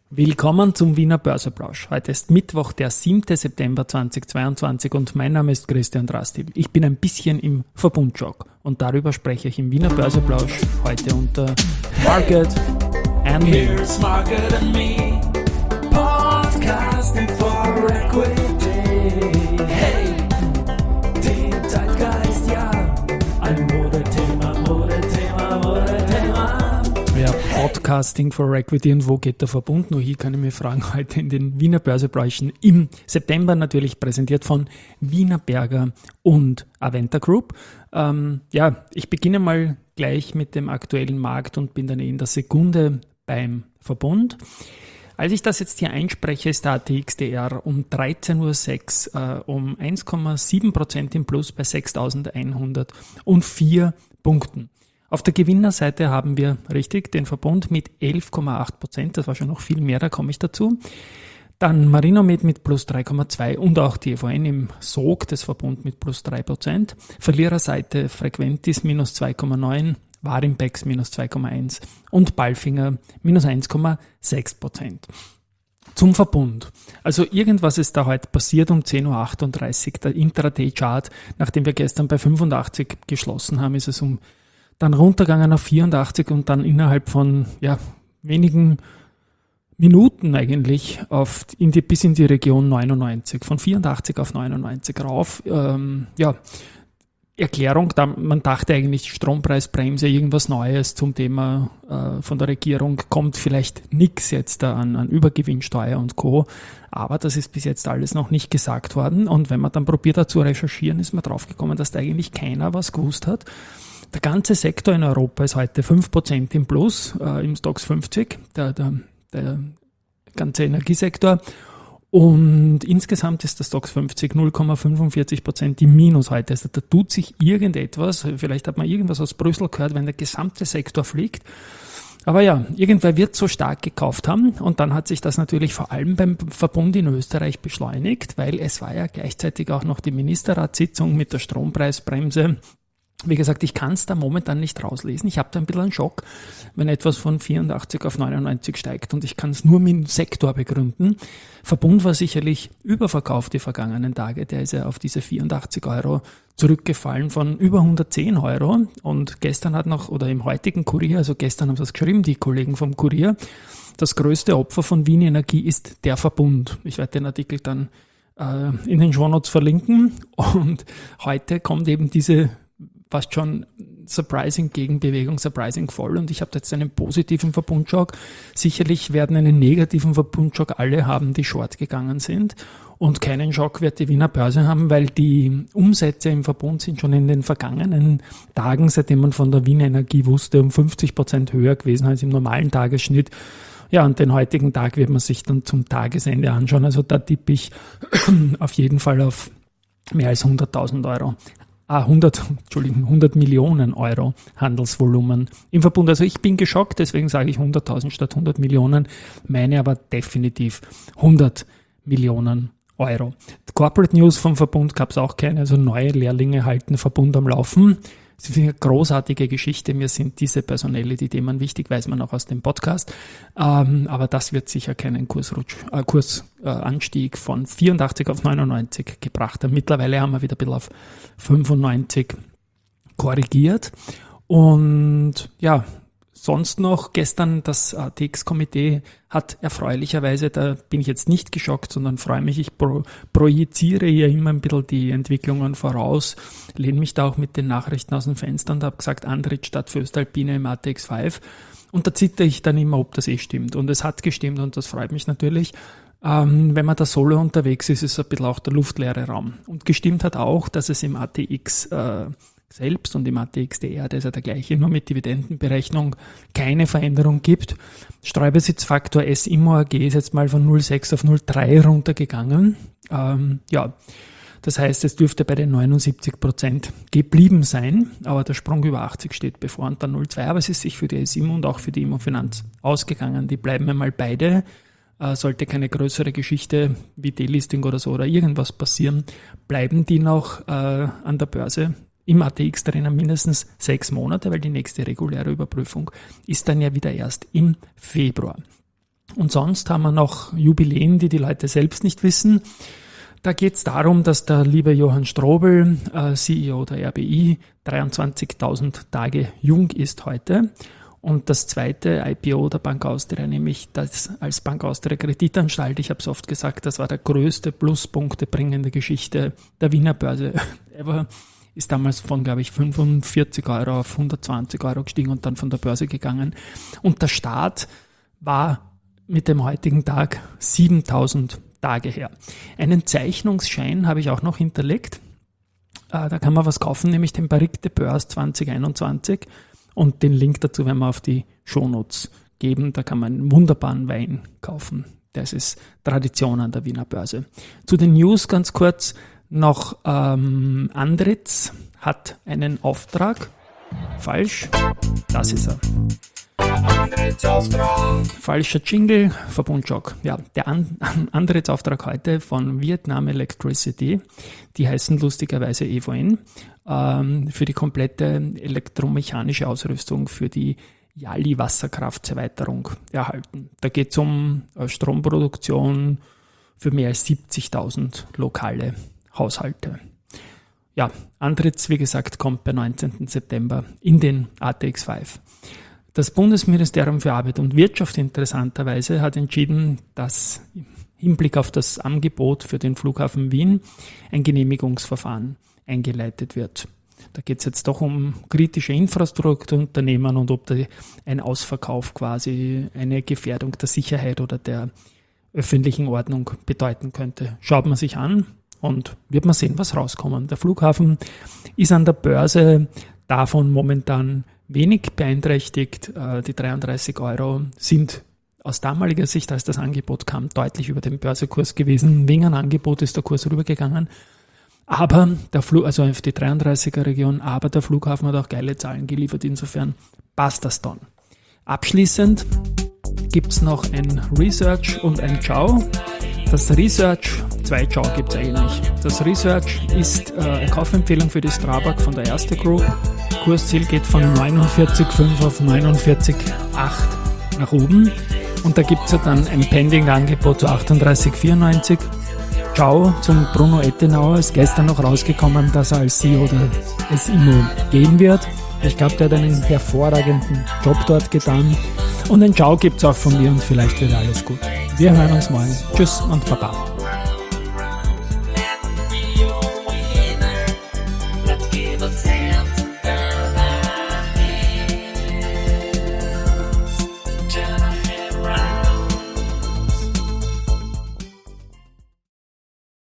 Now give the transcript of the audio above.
Willkommen zum Wiener Börseplausch. Heute ist Mittwoch, der 7. September 2022 und mein Name ist Christian Drastil. Ich bin ein bisschen im Verbundschock und darüber spreche ich im Wiener Börseplausch heute unter Market and Me. Here's Market and Me, podcasting for equity. Hey, die Zeitgeist, ja, ein Modethema. Ja, Podcasting for Equity und wo geht der Verbund? Nur hier kann ich mich fragen, heute in den Wiener Börsepläuschen im September natürlich präsentiert von Wienerberger und Aventa Group. Ich beginne mal gleich mit dem aktuellen Markt und bin dann in der Sekunde beim Verbund. Als ich das jetzt hier einspreche, ist der ATXDR um 13.06 Uhr um 1,7% im Plus bei 6.104 Punkten. Auf der Gewinnerseite haben wir richtig den Verbund mit 11,8%, das war schon noch viel mehr, da komme ich dazu. Dann Marinomed mit plus 3,2 und auch die EVN im Sog des Verbund mit plus 3%. Verliererseite Frequentis minus 2,9, Warimpex minus 2,1 und Palfinger minus 1,6%. Zum Verbund. Also irgendwas ist da heute passiert um 10.38 Uhr, der Intraday-Chart, nachdem wir gestern bei 85 geschlossen haben, ist es dann runtergegangen auf 84 und dann innerhalb von wenigen Minuten eigentlich bis in die Region 99, von 84 auf 99 rauf. Erklärung, man dachte eigentlich Strompreisbremse, irgendwas Neues zum Thema von der Regierung, kommt vielleicht nichts jetzt da an Übergewinnsteuer und Co., aber das ist bis jetzt alles noch nicht gesagt worden und wenn man dann probiert hat zu recherchieren, ist man draufgekommen, dass da eigentlich keiner was gewusst hat. Der ganze Sektor in Europa ist heute 5% im Plus, im Stoxx 50, der ganze Energiesektor. Und insgesamt ist der Stoxx 50 0,45% im Minus heute. Also da tut sich irgendetwas, vielleicht hat man irgendwas aus Brüssel gehört, wenn der gesamte Sektor fliegt. Aber ja, irgendwer wird so stark gekauft haben und dann hat sich das natürlich vor allem beim Verbund in Österreich beschleunigt, weil es war ja gleichzeitig auch noch die Ministerratssitzung mit der Strompreisbremse. Wie gesagt, ich kann es da momentan nicht rauslesen. Ich habe da ein bisschen einen Schock, wenn etwas von 84 auf 99 steigt und ich kann es nur mit dem Sektor begründen. Verbund war sicherlich überverkauft die vergangenen Tage. Der ist ja auf diese 84 Euro zurückgefallen von über 110 Euro und gestern im heutigen Kurier, also gestern haben sie es geschrieben, die Kollegen vom Kurier, das größte Opfer von Wien Energie ist der Verbund. Ich werde den Artikel dann in den Shownotes verlinken und heute kommt eben diese fast schon surprising Gegenbewegung, surprising voll und ich habe jetzt einen positiven Verbundschock. Sicherlich werden einen negativen Verbundschock alle haben, die short gegangen sind und keinen Schock wird die Wiener Börse haben, weil die Umsätze im Verbund sind schon in den vergangenen Tagen, seitdem man von der Wien Energie wusste, um 50% höher gewesen als im normalen Tagesschnitt. Ja, und den heutigen Tag wird man sich dann zum Tagesende anschauen. Also da tippe ich auf jeden Fall auf mehr als 100.000 Euro. 100 Millionen Euro Handelsvolumen im Verbund. Also ich bin geschockt, deswegen sage ich 100.000 statt 100 Millionen, meine aber definitiv 100 Millionen Euro. Corporate News vom Verbund gab es auch keine, also neue Lehrlinge halten Verbund am Laufen. Das ist eine großartige Geschichte, mir sind diese Personelle, die Themen wichtig, weiß man auch aus dem Podcast, aber das wird sicher keinen Kursanstieg von 84 auf 99 gebracht haben. Mittlerweile haben wir wieder ein bisschen auf 95 korrigiert und ja, sonst noch gestern das ATX-Komitee hat erfreulicherweise, da bin ich jetzt nicht geschockt, sondern freue mich, ich projiziere hier immer ein bisschen die Entwicklungen voraus, lehne mich da auch mit den Nachrichten aus dem Fenster und habe gesagt, Andritz statt Voestalpine im ATX 5 und da zitter ich dann immer, ob das stimmt und es hat gestimmt und das freut mich natürlich. Wenn man da solo unterwegs ist, ist es ein bisschen auch der luftleere Raum und gestimmt hat auch, dass es im ATX selbst und im ATXDR, der ist ja der gleiche, nur mit Dividendenberechnung, keine Veränderung gibt. Streubesitzfaktor S-Immo AG ist jetzt mal von 0,6 auf 0,3 runtergegangen. Das heißt, es dürfte bei den 79% geblieben sein, aber der Sprung über 80 steht bevor und dann 0,2. Aber es ist sich für die S-Immo und auch für die Immofinanz ausgegangen. Die bleiben einmal beide. Sollte keine größere Geschichte wie Delisting oder so oder irgendwas passieren, bleiben die noch an der Börse im ATX drinnen mindestens 6 Monate, weil die nächste reguläre Überprüfung ist dann ja wieder erst im Februar. Und sonst haben wir noch Jubiläen, die Leute selbst nicht wissen. Da geht es darum, dass der liebe Johann Strobl, CEO der RBI, 23.000 Tage jung ist heute. Und das zweite IPO der Bank Austria, nämlich das als Bank Austria Kreditanstalt, ich habe es oft gesagt, das war der größte pluspunktebringende Geschichte der Wiener Börse ever, ist damals von, glaube ich, 45 Euro auf 120 Euro gestiegen und dann von der Börse gegangen. Und der Start war mit dem heutigen Tag 7.000 Tage her. Einen Zeichnungsschein habe ich auch noch hinterlegt. Da kann man was kaufen, nämlich den Barrique de Börse 2021. Und den Link dazu werden wir auf die Shownotes geben. Da kann man einen wunderbaren Wein kaufen. Das ist Tradition an der Wiener Börse. Zu den News ganz kurz noch. Andritz hat einen Auftrag. Falsch. Das ist er. Falscher Jingle, Verbundschock. Ja, der Antrittsauftrag heute von Vietnam Electricity, die heißen lustigerweise EVN, für die komplette elektromechanische Ausrüstung für die Yali Wasserkraftserweiterung erhalten. Da geht es um Stromproduktion für mehr als 70.000 lokale Haushalte. Ja, Antritts, wie gesagt, kommt per 19. September in den ATX 5. Das Bundesministerium für Arbeit und Wirtschaft interessanterweise hat entschieden, dass im Hinblick auf das Angebot für den Flughafen Wien ein Genehmigungsverfahren eingeleitet wird. Da geht es jetzt doch um kritische Infrastrukturunternehmen und ob ein Ausverkauf quasi eine Gefährdung der Sicherheit oder der öffentlichen Ordnung bedeuten könnte. Schaut man sich an und wird man sehen, was rauskommt. Der Flughafen ist an der Börse davon momentan wenig beeinträchtigt. Die 33 Euro sind aus damaliger Sicht, als das Angebot kam, deutlich über dem Börsekurs gewesen. Wegen einem Angebot ist der Kurs rübergegangen. Aber also auf die 33er Region, aber der Flughafen hat auch geile Zahlen geliefert. Insofern passt das dann. Abschließend gibt es noch ein Research und ein Ciao. Das Research, 2 Ciao gibt es eigentlich. Das Research ist eine Kaufempfehlung für die Strabag von der Erste Group. Kursziel geht von 49,5 auf 49,8 nach oben. Und da gibt es ja dann ein Pending-Angebot zu 38,94. Ciao zum Bruno Ettenauer. Ist gestern noch rausgekommen, dass er als CEO der SIMO gehen wird. Ich glaube, der hat einen hervorragenden Job dort getan. Und ein Ciao gibt es auch von mir und vielleicht wird alles gut. Wir hören uns morgen. Tschüss und Baba.